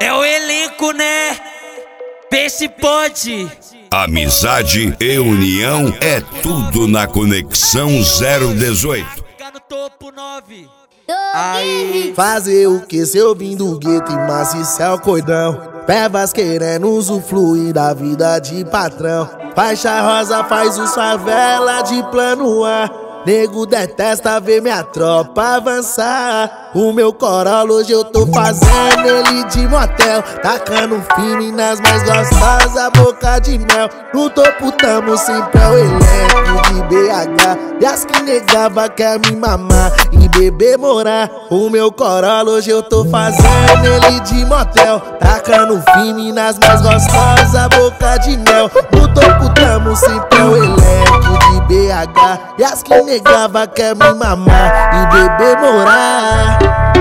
É o elenco, né? Vê se pode. Amizade e união é tudo na Conexão 018. Fica no topo 9. Aí, fazer o que se eu vim do gueto e maciçar o cordão. Pevas querendo usufruir da vida de patrão. Faixa rosa faz os favela de plano A. Nego detesta ver minha tropa avançar. O meu Corolla hoje eu tô fazendo ele de motel. Tacando firme nas mais gostosas, boca de mel. No topo tamo sempre é o elenco de BH. E as que negava quer me mamar e beber morar. O meu Corolla hoje eu tô fazendo ele de motel. Tacando firme nas mais gostosas, boca de mel. No topo tamo sempre é o elenco de BH. E as que negava quer me mamar e beber morar.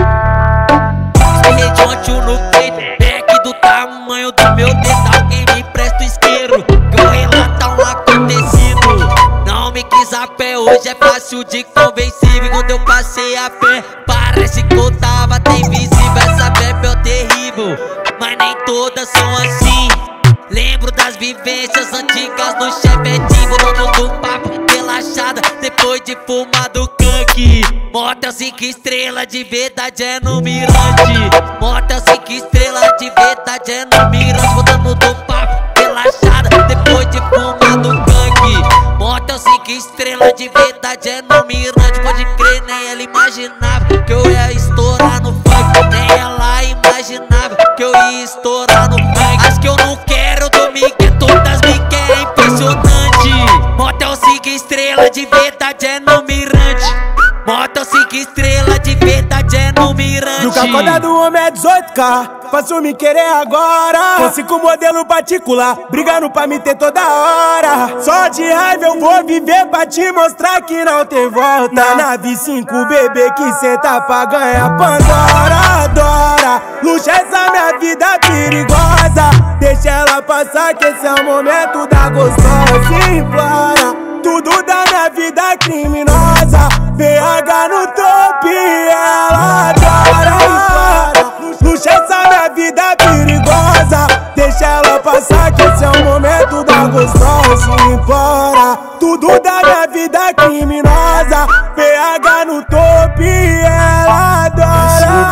Redonte no peito, back do tamanho do meu dedo. Alguém me presta o isqueiro, que eu relato um acontecido. Não me quis a pé, hoje é fácil de convencível. Quando eu passei a pé, parece que eu tava até invisível. Essa bebe é terrível, mas nem todas são assim. Lembro das vivências antigas no chevetinho, dono do papo, relaxada, depois de fumar do canque. Motel 5 estrelas, de verdade é no mirante. Motel 5 estrelas, de verdade é no mirante. Voltando do papo, relaxada, depois de fumar do canque. Motel 5 estrelas, de verdade é no mirante. Pode crer, nem ela imaginava que eu ia estourar no funk. Nem ela imaginava que eu ia estourar no funk. As que eu não quero dormir, que todas me querem, impressionante. Motel 5 estrelas, de verdade é no mirante. Motel 5 estrelas, de verdade é no mirante. Nunca acorda do homem é 18K, faço me querer agora. Com 5 modelo particular, brigando pra me ter toda hora. Só de raiva eu vou viver pra te mostrar que não tem volta. Na nave 5, bebê que senta pra ganhar Pandora. Adora, luxo essa minha vida perigosa. Deixa ela passar que esse é o momento da gostosa. Implora, tudo da minha vida criminosa. BH no topo e ela adora. Luxo essa minha vida perigosa. Deixa ela passar que esse é o momento da gostosa. Implora, tudo da minha vida criminosa. BH no topo e ela adora.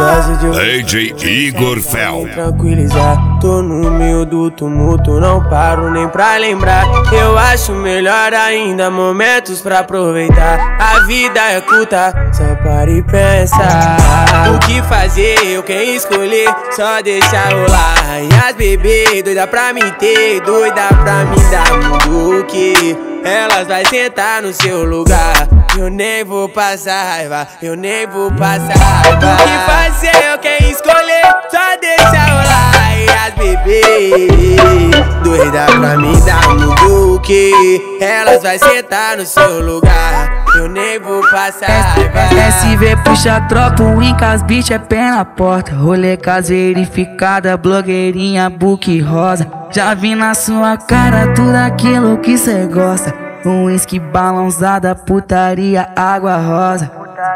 DJ Igor Fel. Tranquilizar, tô no meio do tumulto, não paro nem pra lembrar. Eu acho melhor ainda momentos pra aproveitar. A vida é curta, só para e pensar. O que fazer, quem escolher, só deixar rolar. E as bebê, doida pra me ter, doida pra me dar mundo que elas vai sentar no seu lugar. Eu nem vou passar raiva, eu nem vou passar raiva. O que fazer, quem escolher, só deixa rolar. E as bebê, doida pra me dar mundo que elas vai sentar no seu lugar. Eu nem vou passar raiva. SV puxa tropa, o Inca, as bitch é pé na porta. Rolê caserificada, blogueirinha, book rosa. Já vi na sua cara tudo aquilo que cê gosta. Um whisky balãozada, putaria, água rosa.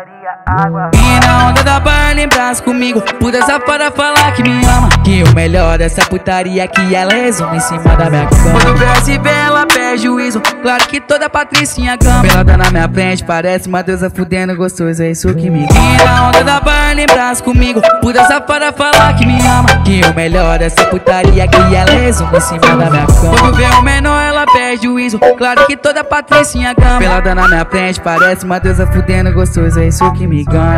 E na onda da barra lembras comigo, puta safada falar que me ama. Que o melhor dessa putaria é que ela resume em cima da minha cama. Quando vê se vê ela perde juízo, claro que toda patricinha gama. Pelada na minha frente, parece uma deusa fudendo gostoso, é isso que me ama. E na onda da barra lembras comigo, puta safada falar que me ama. Que o melhor dessa putaria é que ela resume em cima da minha cama. Quando vê o menor ela perde juízo, claro que toda patricinha gama. Pelada na minha frente, parece uma deusa fudendo gostoso, é isso que me ganha.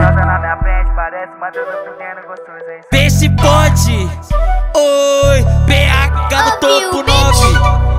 Vê se pode. Oi, BH no topo 9.